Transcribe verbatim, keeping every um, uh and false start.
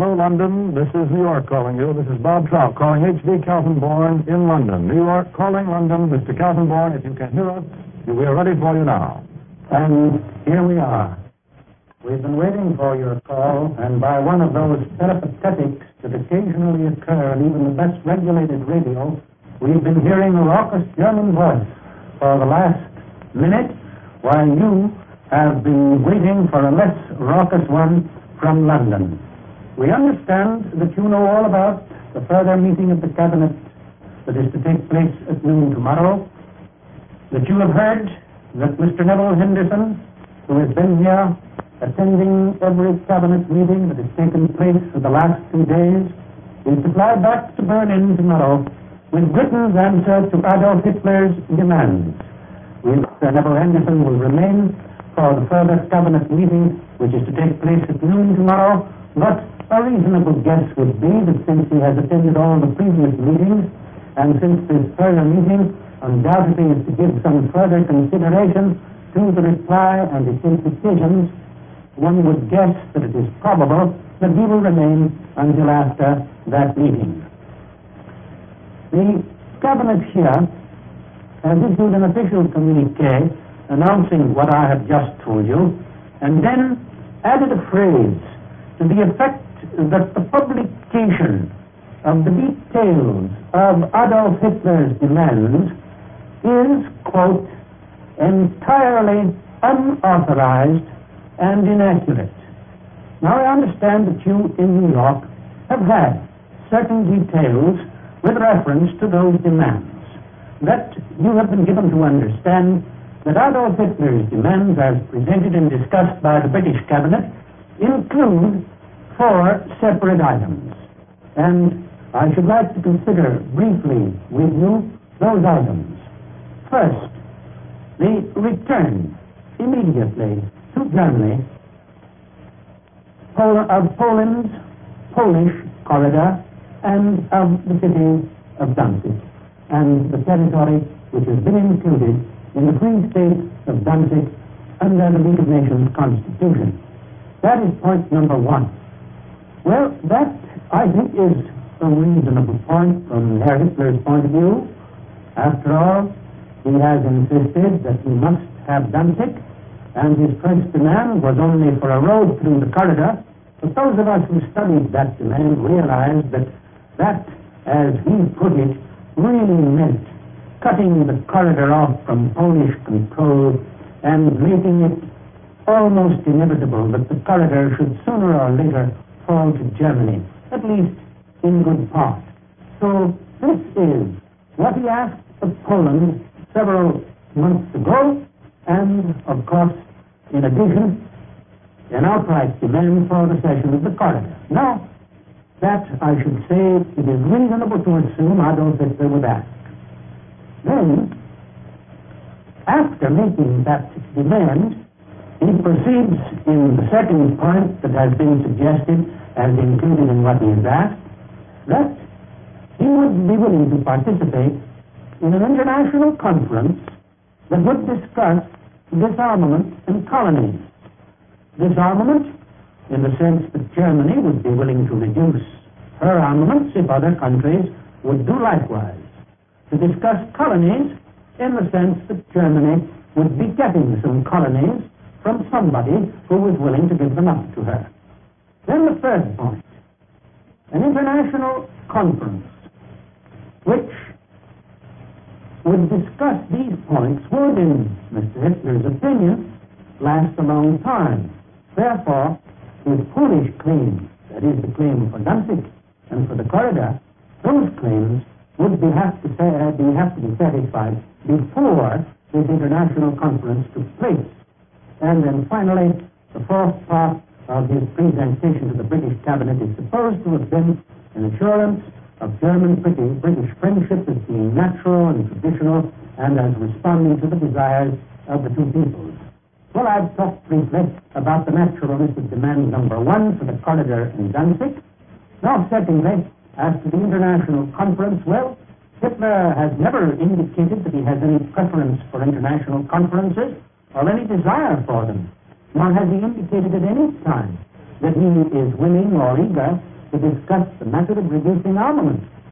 Hello, London. This is New York calling you. This is Bob Trout calling H D Kaltenborn in London. New York calling London. Mister Kaltenborn, if you can hear us, we are ready for you now. And here we are. We've been waiting for your call, and by one of those peripatetics that occasionally occur in even the best regulated radio, we've been hearing a raucous German voice for the last minute, while you have been waiting for a less raucous one from London. We understand that you know all about the further meeting of the Cabinet that is to take place at noon tomorrow, that you have heard that Mister Neville Henderson, who has been here attending every Cabinet meeting that has taken place for the last two days, is to fly back to Berlin tomorrow with Britain's answer to Adolf Hitler's demands. Mister Neville Henderson will remain for the further Cabinet meeting, which is to take place at noon tomorrow, but a reasonable guess would be that since he has attended all the previous meetings, and since this further meeting undoubtedly is to give some further consideration to the reply and its implications, one would guess that it is probable that he will remain until after that meeting. The Cabinet here has issued an official communique announcing what I have just told you, and then added a phrase to the effect that the publication of the details of Adolf Hitler's demands is, quote, entirely unauthorized and inaccurate. Now, I understand that you in New York have had certain details with reference to those demands, that you have been given to understand that Adolf Hitler's demands, as presented and discussed by the British Cabinet, include four separate items. And I should like to consider briefly with you those items. First, the return immediately to Germany of Poland's Polish corridor and of the city of Danzig and the territory which has been included in the Free State of Danzig under the League of Nations Constitution. That is point number one. Well, that, I think, is a reasonable point from Herr Hitler's point of view. After all, he has insisted that he must have Danzig, and his first demand was only for a road through the corridor. But those of us who studied that demand realized that that, as he put it, really meant cutting the corridor off from Polish control and making it almost inevitable that the corridor should sooner or later fall to Germany, at least in good part. So this is what he asked of Poland several months ago, and of course, in addition, an outright demand for the cession of the corridor. Now, that, I should say, it is reasonable to assume Adolf Hitler would ask. Then, after making that demand, he proceeds in the second point that has been suggested as included in what he has asked, that he would be willing to participate in an international conference that would discuss disarmament and colonies. Disarmament in the sense that Germany would be willing to reduce her armaments if other countries would do likewise. To discuss colonies in the sense that Germany would be getting some colonies from somebody who was willing to give them up to her. Then the third point, an international conference which would discuss these points would, in Mister Hitler's opinion, last a long time. Therefore, his Polish claims, that is the claim for Danzig and for the corridor, those claims would be have to say, uh, be, have to be satisfied before this international conference took place. And then finally, the fourth part of his presentation to the British Cabinet is supposed to have been an assurance of German British, British friendship as being natural and traditional and as responding to the desires of the two peoples. Well, I've talked briefly about the naturalness of demand number one for the corridor in Danzig. Now, secondly, as to the international conference, well, Hitler has never indicated that he has any preference for international conferences or any desire for them, nor has he indicated at any time that he is willing or eager to discuss the method of reducing armaments.